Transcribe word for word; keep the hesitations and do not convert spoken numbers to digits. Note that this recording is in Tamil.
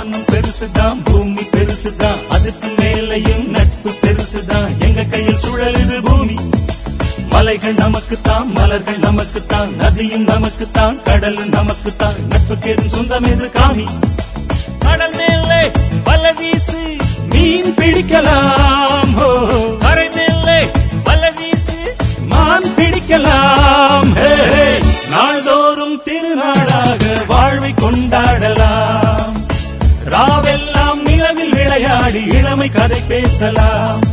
வானம் பெருசுதான், பூமி பெருசுதான், அதுக்கு மேலையும் நட்பு பெருசுதான். எங்க கையில் சுழலுது பூமி. மலைகள் நமக்குத்தான், மலர்கள் நமக்குத்தான், நதியும் நமக்குத்தான், கடலும் நமக்குத்தான். நட்புக்கு எதுவும் சொந்தம் எது காமி. கடல் மேலே வலை வீசு, மீன் பிடிக்கலாம். கரை மேலே வலை வீசு, மான் பிடிக்கலாம். நாள்தோறும் திருநாளாக வாழ்வை கொண்டாடலாம். ராவெல்லாம் நிலவில் விளையாடி இளமை கதை பேசலாம்.